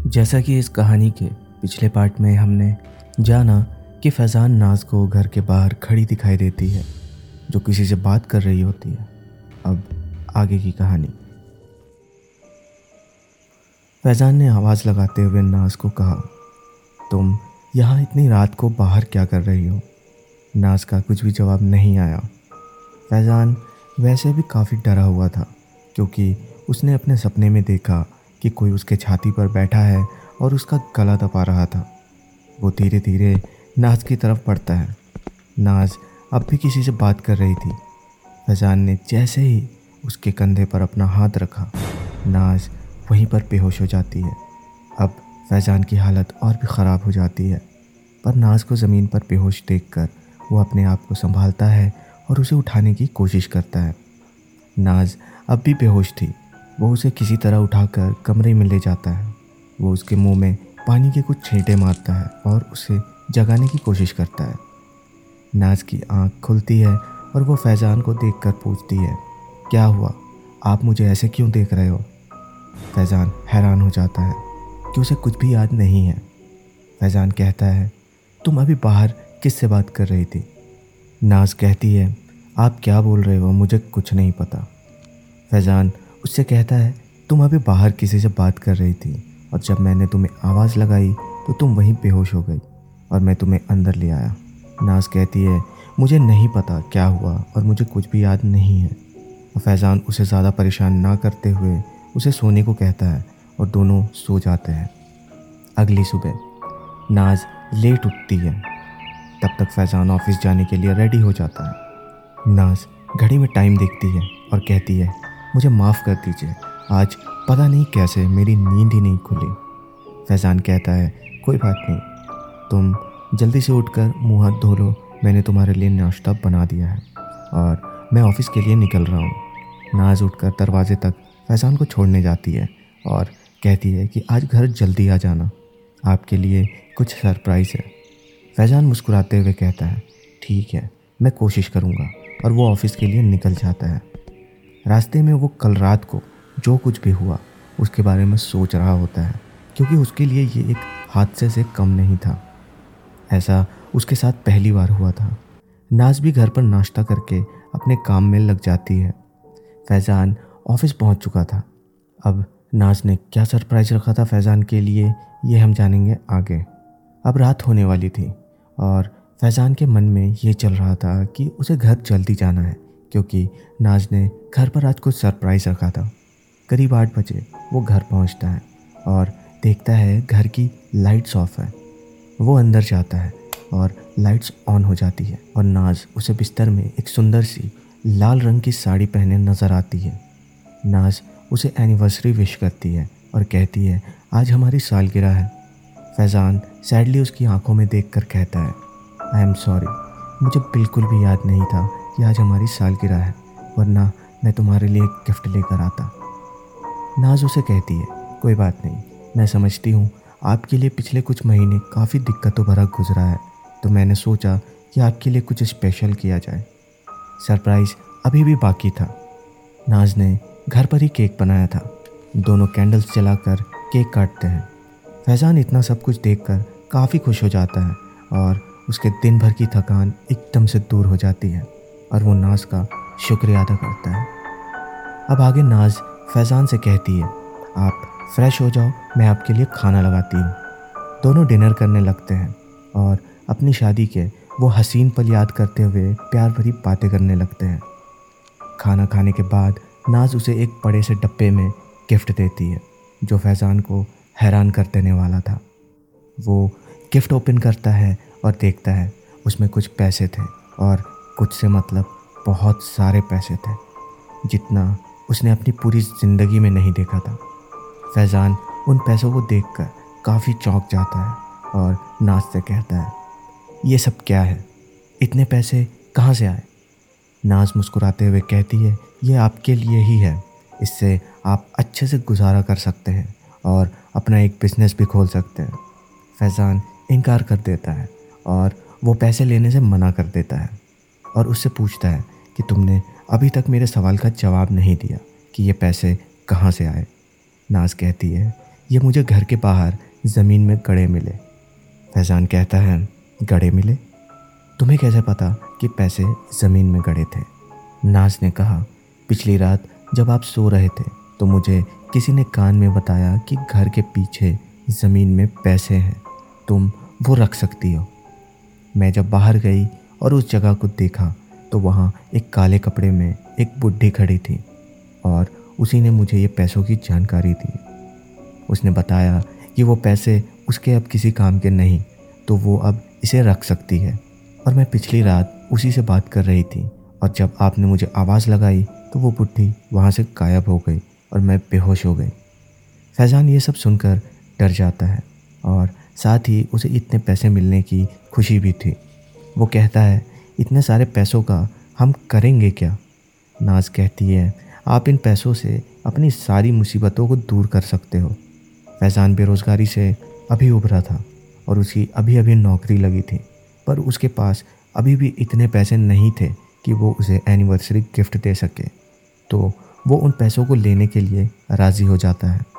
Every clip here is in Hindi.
जैसा कि इस कहानी के पिछले पार्ट में हमने जाना कि फैज़ान नाज को घर के बाहर खड़ी दिखाई देती है जो किसी से बात कर रही होती है। अब आगे की कहानी। फैज़ान ने आवाज़ लगाते हुए नाज को कहा, तुम यहाँ इतनी रात को बाहर क्या कर रही हो? नाज का कुछ भी जवाब नहीं आया। फैज़ान वैसे भी काफ़ी डरा हुआ था क्योंकि उसने अपने सपने में देखा कि कोई उसके छाती पर बैठा है और उसका गला दबा रहा था। वो धीरे धीरे नाज की तरफ बढ़ता है। नाज अब भी किसी से बात कर रही थी। फैज़ान ने जैसे ही उसके कंधे पर अपना हाथ रखा, नाज वहीं पर बेहोश हो जाती है। अब फैज़ान की हालत और भी ख़राब हो जाती है, पर नाज को ज़मीन पर बेहोश देखकर वो अपने आप को संभालता है और उसे उठाने की कोशिश करता है। नाज अब भी बेहोश थी। वो उसे किसी तरह उठाकर कमरे में ले जाता है। वो उसके मुंह में पानी के कुछ छींटे मारता है और उसे जगाने की कोशिश करता है। नाज की आंख खुलती है और वो फैज़ान को देखकर पूछती है, क्या हुआ? आप मुझे ऐसे क्यों देख रहे हो? फैज़ान हैरान हो जाता है कि उसे कुछ भी याद नहीं है। फैज़ान कहता है, तुम अभी बाहर किससे बात कर रही थी? नाज कहती है, आप क्या बोल रहे हो? मुझे कुछ नहीं पता। फैज़ान उससे कहता है, तुम अभी बाहर किसी से बात कर रही थी और जब मैंने तुम्हें आवाज़ लगाई तो तुम वहीं बेहोश हो गई और मैं तुम्हें अंदर ले आया। नाज कहती है, मुझे नहीं पता क्या हुआ और मुझे कुछ भी याद नहीं है। और फैज़ान उसे ज़्यादा परेशान ना करते हुए उसे सोने को कहता है और दोनों सो जाते हैं। अगली सुबह नाज लेट उठती है। तब तक फैज़ान ऑफिस जाने के लिए रेडी हो जाता है। नाज घड़ी में टाइम देखती है और कहती है, मुझे माफ़ कर दीजिए, आज पता नहीं कैसे मेरी नींद ही नहीं खुली। फैज़ान कहता है, कोई बात नहीं, तुम जल्दी से उठकर मुँह हाथ धो लो, मैंने तुम्हारे लिए नाश्ता बना दिया है और मैं ऑफिस के लिए निकल रहा हूँ। नाज उठकर दरवाजे तक फैज़ान को छोड़ने जाती है और कहती है कि आज घर जल्दी आ जाना, आपके लिए कुछ सरप्राइज़ है। फैज़ान मुस्कुराते हुए कहता है, ठीक है, मैं कोशिश करूँगा, और वो ऑफिस के लिए निकल जाता है। रास्ते में वो कल रात को जो कुछ भी हुआ उसके बारे में सोच रहा होता है क्योंकि उसके लिए ये एक हादसे से कम नहीं था। ऐसा उसके साथ पहली बार हुआ था। नाज भी घर पर नाश्ता करके अपने काम में लग जाती है। फैज़ान ऑफिस पहुंच चुका था। अब नाज ने क्या सरप्राइज़ रखा था फैज़ान के लिए, ये हम जानेंगे आगे। अब रात होने वाली थी और फैज़ान के मन में ये चल रहा था कि उसे घर जल्दी जाना है क्योंकि नाज ने घर पर आज कुछ सरप्राइज़ रखा था। करीब 8 बजे वो घर पहुंचता है और देखता है घर की लाइट्स ऑफ है। वो अंदर जाता है और लाइट्स ऑन हो जाती है और नाज उसे बिस्तर में एक सुंदर सी लाल रंग की साड़ी पहने नज़र आती है। नाज उसे एनिवर्सरी विश करती है और कहती है, आज हमारी सालगिरह है। फैज़ान सैडली उसकी आंखों में देखकर कहता है, आई एम सॉरी, मुझे बिल्कुल भी याद नहीं था कि आज हमारी सालगिरह है, वरना मैं तुम्हारे लिए एक गिफ्ट लेकर आता। नाज उसे कहती है, कोई बात नहीं, मैं समझती हूँ आपके लिए पिछले कुछ महीने काफ़ी दिक्कतों भरा गुजरा है, तो मैंने सोचा कि आपके लिए कुछ स्पेशल किया जाए। सरप्राइज़ अभी भी बाकी था। नाज ने घर पर ही केक बनाया था। दोनों कैंडल्स जलाकर केक काटते हैं। फैज़ान इतना सब कुछ देखकर काफ़ी खुश हो जाता है और उसके दिन भर की थकान एकदम से दूर हो जाती है और वो नाज का शुक्रिया अदा करता है। अब आगे नाज फैज़ान से कहती है, आप फ्रेश हो जाओ, मैं आपके लिए खाना लगाती हूँ। दोनों डिनर करने लगते हैं और अपनी शादी के वो हसीन पल याद करते हुए प्यार भरी बातें करने लगते हैं। खाना खाने के बाद नाज उसे एक बड़े से डब्बे में गिफ्ट देती है जो फैज़ान को हैरान कर देने वाला था। वो गिफ्ट ओपन करता है और देखता है उसमें कुछ पैसे थे और कुछ से मतलब बहुत सारे पैसे थे, जितना उसने अपनी पूरी ज़िंदगी में नहीं देखा था। फैज़ान उन पैसों को देखकर काफ़ी चौंक जाता है और नाज से कहता है, ये सब क्या है? इतने पैसे कहाँ से आए? नाज मुस्कुराते हुए कहती है, ये आपके लिए ही है, इससे आप अच्छे से गुजारा कर सकते हैं और अपना एक बिज़नेस भी खोल सकते हैं। फैज़ान इनकार कर देता है और वो पैसे लेने से मना कर देता है और उससे पूछता है कि तुमने अभी तक मेरे सवाल का जवाब नहीं दिया कि ये पैसे कहाँ से आए। नाज कहती है ये मुझे घर के बाहर ज़मीन में गड़े मिले। फैज़ान कहता है, गड़े मिले? तुम्हें कैसे पता कि पैसे ज़मीन में गड़े थे? नाज ने कहा, पिछली रात जब आप सो रहे थे तो मुझे किसी ने कान में बताया कि घर के पीछे ज़मीन में पैसे हैं, तुम वो रख सकती हो। मैं जब बाहर गई और उस जगह को देखा तो वहाँ एक काले कपड़े में एक बुढ़ी खड़ी थी और उसी ने मुझे ये पैसों की जानकारी दी। उसने बताया कि वो पैसे उसके अब किसी काम के नहीं, तो वो अब इसे रख सकती है। और मैं पिछली रात उसी से बात कर रही थी और जब आपने मुझे आवाज़ लगाई तो वो बुढ़ी वहाँ से गायब हो गई और मैं बेहोश हो गई। फैज़ान ये सब सुनकर डर जाता है और साथ ही उसे इतने पैसे मिलने की खुशी भी थी। वो कहता है, इतने सारे पैसों का हम करेंगे क्या? नाज कहती है, आप इन पैसों से अपनी सारी मुसीबतों को दूर कर सकते हो। फैज़ान बेरोज़गारी से अभी उभरा था और उसकी अभी अभी नौकरी लगी थी, पर उसके पास अभी भी इतने पैसे नहीं थे कि वो उसे एनिवर्सरी गिफ्ट दे सके, तो वो उन पैसों को लेने के लिए राज़ी हो जाता है।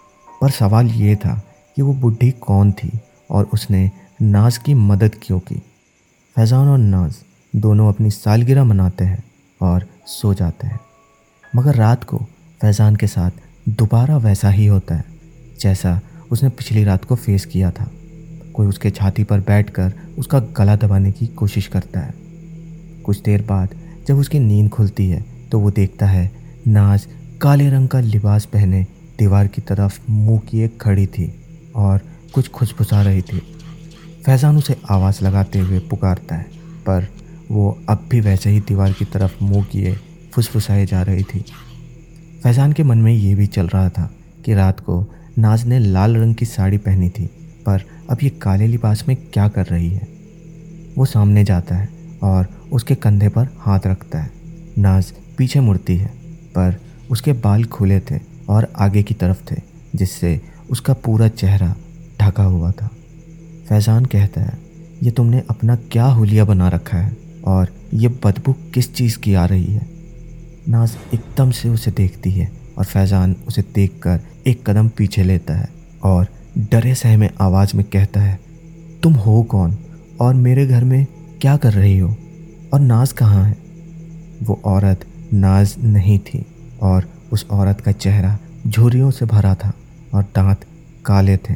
पर सवाल ये था कि वो बुढ़ी कौन थी और उसने नाज की मदद क्यों की। फैज़ान और नाज दोनों अपनी सालगिरह मनाते हैं और सो जाते हैं, मगर रात को फैज़ान के साथ दोबारा वैसा ही होता है जैसा उसने पिछली रात को फेस किया था। कोई उसके छाती पर बैठकर उसका गला दबाने की कोशिश करता है। कुछ देर बाद जब उसकी नींद खुलती है तो वो देखता है नाज काले रंग का लिबास पहने दीवार की तरफ मुंह किए खड़ी थी और कुछ खुसफुसा रही थी। फैज़ान उसे आवाज़ लगाते हुए पुकारता है, पर वो अब भी वैसे ही दीवार की तरफ मुंह किए फुसफुसाए जा रही थी। फैज़ान के मन में ये भी चल रहा था कि रात को नाज ने लाल रंग की साड़ी पहनी थी, पर अब ये काले लिबास में क्या कर रही है। वो सामने जाता है और उसके कंधे पर हाथ रखता है। नाज पीछे मुड़ती है, पर उसके बाल खुले थे और आगे की तरफ थे, जिससे उसका पूरा चेहरा ढका हुआ था। फैज़ान कहता है, ये तुमने अपना क्या हुलिया बना रखा है और ये बदबू किस चीज़ की आ रही है? नाज एकदम से उसे देखती है और फैज़ान उसे देखकर एक कदम पीछे लेता है और डरे सहमे आवाज़ में कहता है, तुम हो कौन और मेरे घर में क्या कर रही हो और नाज कहाँ है? वो औरत नाज नहीं थी और उस औरत का चेहरा झुर्रियों से भरा था और दांत काले थे।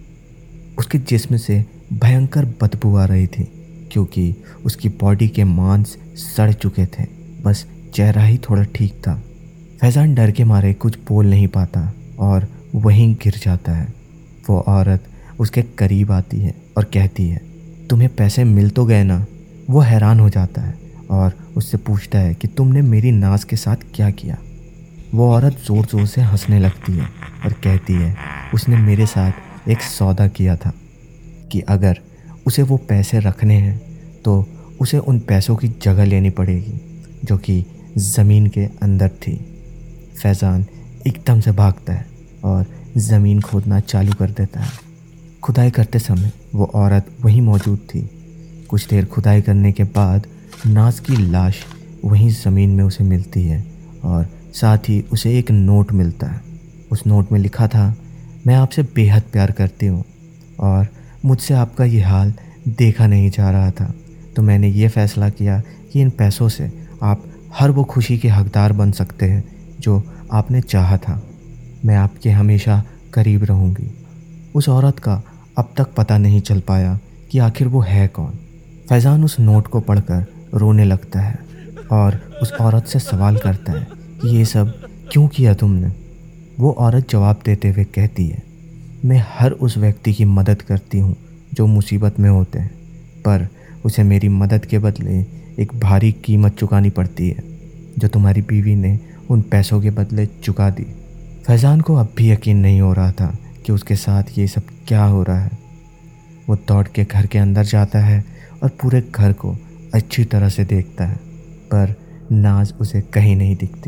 उसके जिस्म से भयंकर बदबू आ रही थी क्योंकि उसकी बॉडी के मांस सड़ चुके थे, बस चेहरा ही थोड़ा ठीक था। फैज़ान डर के मारे कुछ बोल नहीं पाता और वहीं गिर जाता है। वो औरत उसके करीब आती है और कहती है, तुम्हें पैसे मिल तो गए ना? वो हैरान हो जाता है और उससे पूछता है कि तुमने मेरी नाज के साथ क्या किया? वो औरत ज़ोर ज़ोर से हंसने लगती है और कहती है, उसने मेरे साथ एक सौदा किया था कि अगर उसे वो पैसे रखने हैं तो उसे उन पैसों की जगह लेनी पड़ेगी जो कि ज़मीन के अंदर थी। फैज़ान एकदम से भागता है और ज़मीन खोदना चालू कर देता है। खुदाई करते समय वो औरत वहीं मौजूद थी। कुछ देर खुदाई करने के बाद नाज की लाश वहीं ज़मीन में उसे मिलती है और साथ ही उसे एक नोट मिलता है। उस नोट में लिखा था, मैं आपसे बेहद प्यार करती हूँ और मुझसे आपका ये हाल देखा नहीं जा रहा था, तो मैंने ये फ़ैसला किया कि इन पैसों से आप हर वो खुशी के हकदार बन सकते हैं जो आपने चाहा था। मैं आपके हमेशा करीब रहूँगी। उस औरत का अब तक पता नहीं चल पाया कि आखिर वो है कौन। फैज़ान उस नोट को पढ़कर रोने लगता है और उस औरत से सवाल करता है कि ये सब क्यों किया तुमने? वो औरत जवाब देते हुए कहती है, मैं हर उस व्यक्ति की मदद करती हूँ जो मुसीबत में होते हैं, पर उसे मेरी मदद के बदले एक भारी कीमत चुकानी पड़ती है जो तुम्हारी बीवी ने उन पैसों के बदले चुका दी। फैज़ान को अब भी यकीन नहीं हो रहा था कि उसके साथ ये सब क्या हो रहा है। वो दौड़ के घर के अंदर जाता है और पूरे घर को अच्छी तरह से देखता है, पर नाज उसे कहीं नहीं दिखती।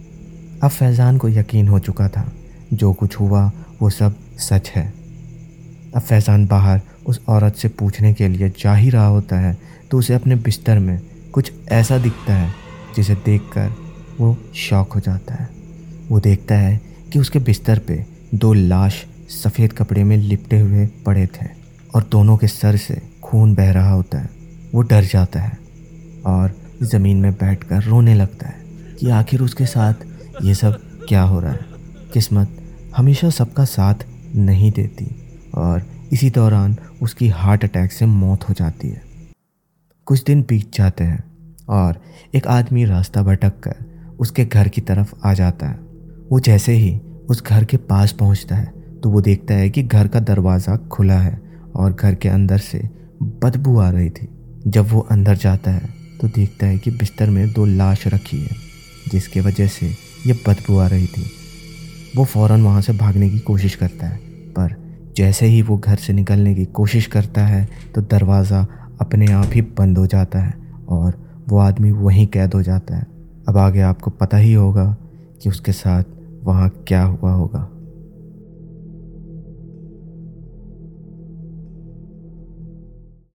अब फैज़ान को यकीन हो चुका था जो कुछ हुआ वो सब सच है। अब फैज़ान बाहर उस औरत से पूछने के लिए जा ही रहा होता है तो उसे अपने बिस्तर में कुछ ऐसा दिखता है जिसे देखकर वो शॉक हो जाता है। वो देखता है कि उसके बिस्तर पे 2 लाश सफ़ेद कपड़े में लिपटे हुए पड़े थे और दोनों के सर से खून बह रहा होता है। वो डर जाता है और ज़मीन में बैठकर रोने लगता है कि आखिर उसके साथ ये सब क्या हो रहा है। किस्मत हमेशा सबका साथ नहीं देती और इसी दौरान उसकी हार्ट अटैक से मौत हो जाती है। कुछ दिन बीत जाते हैं और एक आदमी रास्ता भटक कर उसके घर की तरफ आ जाता है। वो जैसे ही उस घर के पास पहुंचता है तो वो देखता है कि घर का दरवाज़ा खुला है और घर के अंदर से बदबू आ रही थी। जब वो अंदर जाता है तो देखता है कि बिस्तर में 2 लाश रखी है, जिसके वजह से ये बदबू आ रही थी। वो फ़ौरन वहाँ से भागने की कोशिश करता है, पर जैसे ही वो घर से निकलने की कोशिश करता है तो दरवाज़ा अपने आप ही बंद हो जाता है और वो आदमी वहीं कैद हो जाता है। अब आगे आपको पता ही होगा कि उसके साथ वहाँ क्या हुआ होगा।